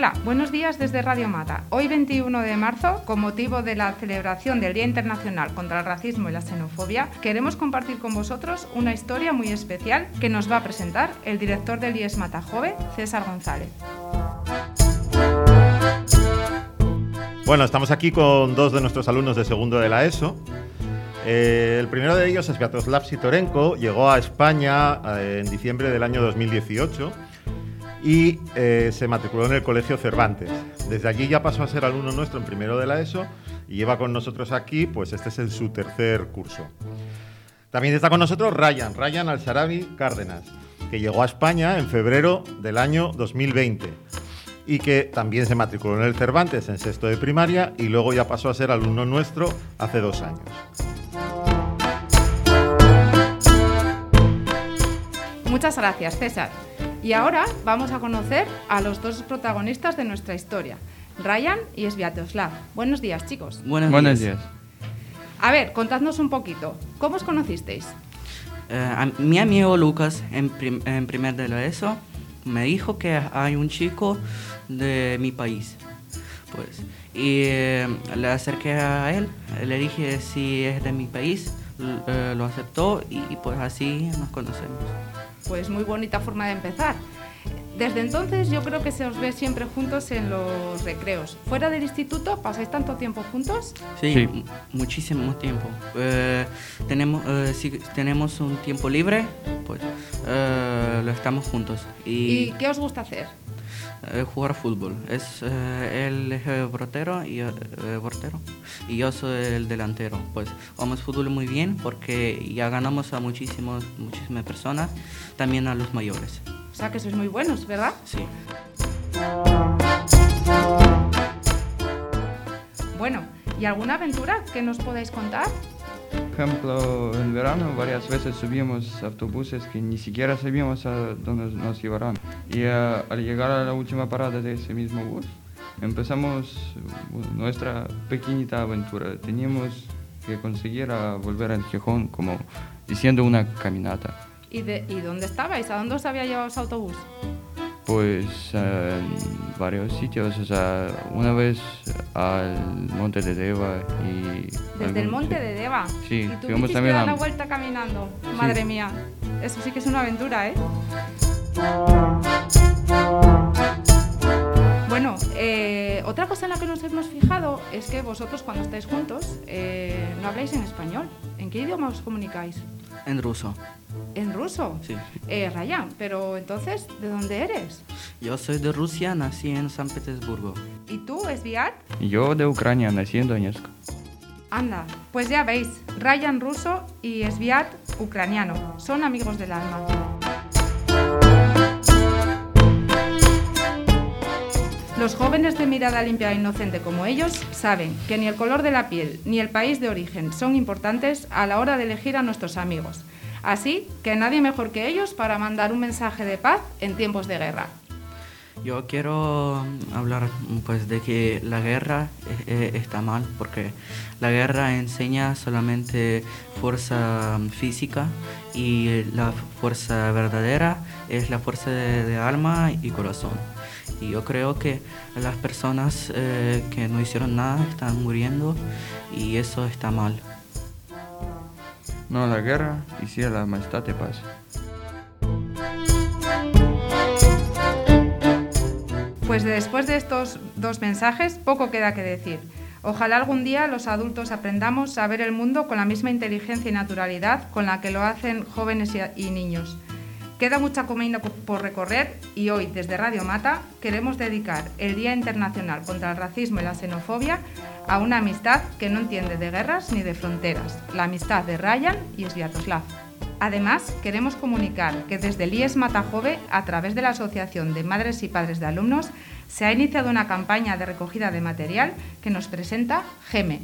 Hola, buenos días desde Radio Mata. Hoy 21 de marzo, con motivo de la celebración del Día Internacional contra el Racismo y la Xenofobia, queremos compartir con vosotros una historia muy especial que nos va a presentar el director del IES Mata Jove, César González. Bueno, estamos aquí con dos de nuestros alumnos de segundo de la ESO. El primero de ellos es Sviatoslav Sitorenko, llegó a España en diciembre del año 2018 y se matriculó en el Colegio Cervantes. Desde allí ya pasó a ser alumno nuestro en primero de la ESO y lleva con nosotros aquí, pues este es su tercer curso. También está con nosotros Ryan Al-Sharabi Cárdenas, que llegó a España en febrero del año 2020 y que también se matriculó en el Cervantes en sexto de primaria y luego ya pasó a ser alumno nuestro hace 2 años. Muchas gracias, César. Y ahora vamos a conocer a los dos protagonistas de nuestra historia, Ryan y Sviatoslav. Buenos días, chicos. Buenos días. A ver, contadnos un poquito. ¿Cómo os conocisteis? Mi amigo Lucas, en primer de la ESO, me dijo que hay un chico de mi país. Y le acerqué a él, le dije si es de mi país, lo aceptó y pues así nos conocemos. Pues muy bonita forma de empezar. Desde entonces yo creo que se os ve siempre juntos en los recreos. ¿Fuera del instituto pasáis tanto tiempo juntos? Sí. Muchísimo tiempo. Si tenemos un tiempo libre, pues lo estamos juntos. ¿Y qué os gusta hacer? Jugar fútbol. Él es el portero y yo soy el delantero. Pues jugamos fútbol muy bien porque ya ganamos a muchísimas personas, también a los mayores. O sea que sois muy buenos, ¿verdad? Sí. Bueno, ¿y alguna aventura que nos podáis contar? Por ejemplo, en verano varias veces subimos autobuses que ni siquiera sabíamos a dónde nos llevarán. Y al llegar a la última parada de ese mismo bus, empezamos nuestra pequeñita aventura. Teníamos que conseguir volver al Gijón como diciendo una caminata. ¿Y dónde estabais? ¿A dónde os había llevado ese autobús? Pues en varios sitios, o sea, una vez al Monte de Deva y... ¿Desde el Monte de Deva? Sí, ¿Y tú hiciste dar la vuelta caminando? Sí. Madre mía, eso sí que es una aventura, ¿eh? Bueno, otra cosa en la que nos hemos fijado es que vosotros cuando estáis juntos no habláis en español. ¿En qué idioma os comunicáis? En ruso. ¿En ruso? Sí. Ryan, pero entonces, ¿de dónde eres? Yo soy de Rusia, nací en San Petersburgo. ¿Y tú, Sviat? Yo de Ucrania, nací en Donetsk. Anda, pues ya veis, Ryan ruso y Sviat ucraniano. Son amigos del alma. Los jóvenes de mirada limpia e inocente como ellos saben que ni el color de la piel ni el país de origen son importantes a la hora de elegir a nuestros amigos. Así que nadie mejor que ellos para mandar un mensaje de paz en tiempos de guerra. Yo quiero hablar pues de que la guerra está mal porque la guerra enseña solamente fuerza física y la fuerza verdadera es la fuerza de alma y corazón. Y yo creo que las personas que no hicieron nada están muriendo y eso está mal. No a la guerra y sí a la amistad de paz. Pues después de estos 2 mensajes, poco queda que decir. Ojalá algún día los adultos aprendamos a ver el mundo con la misma inteligencia y naturalidad con la que lo hacen jóvenes y niños. Queda mucha camino por recorrer y hoy, desde Radio Mata, queremos dedicar el Día Internacional contra el Racismo y la Xenofobia a una amistad que no entiende de guerras ni de fronteras, la amistad de Ryan y Sviatoslav. Además, queremos comunicar que desde el IES Mata Jove, a través de la Asociación de Madres y Padres de Alumnos, se ha iniciado una campaña de recogida de material que nos presenta Geme.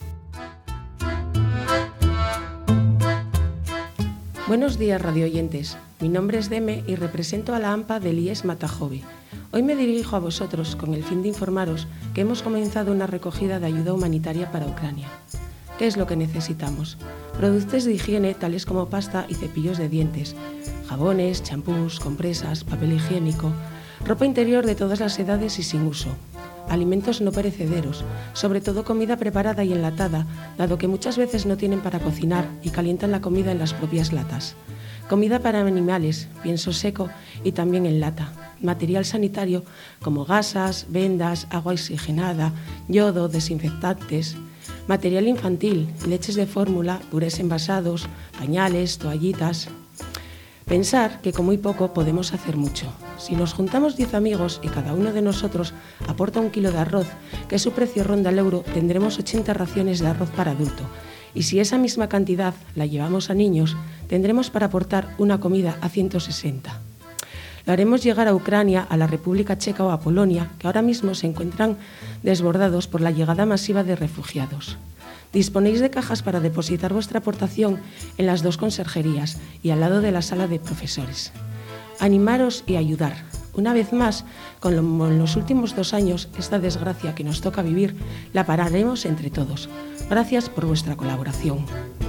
Buenos días, radioyentes. Mi nombre es Deme y represento a la AMPA del IES Mata Jove. Hoy me dirijo a vosotros con el fin de informaros que hemos comenzado una recogida de ayuda humanitaria para Ucrania. ¿Qué es lo que necesitamos? Productos de higiene tales como pasta y cepillos de dientes, jabones, champús, compresas, papel higiénico, ropa interior de todas las edades y sin uso, alimentos no perecederos, sobre todo comida preparada y enlatada, dado que muchas veces no tienen para cocinar y calientan la comida en las propias latas. Comida para animales, pienso seco y también en lata. Material sanitario como gasas, vendas, agua oxigenada, yodo, desinfectantes. Material infantil, leches de fórmula, purés envasados, pañales, toallitas. Pensar que con muy poco podemos hacer mucho. Si nos juntamos 10 amigos y cada uno de nosotros aporta 1 kilo de arroz, que su precio ronda el euro, tendremos 80 raciones de arroz para adulto. Y si esa misma cantidad la llevamos a niños, tendremos para aportar una comida a 160. Lo haremos llegar a Ucrania, a la República Checa o a Polonia, que ahora mismo se encuentran desbordados por la llegada masiva de refugiados. Disponéis de cajas para depositar vuestra aportación en las 2 conserjerías y al lado de la sala de profesores. Animaros y ayudar. Una vez más, en los últimos 2 años, esta desgracia que nos toca vivir, la pararemos entre todos. Gracias por vuestra colaboración.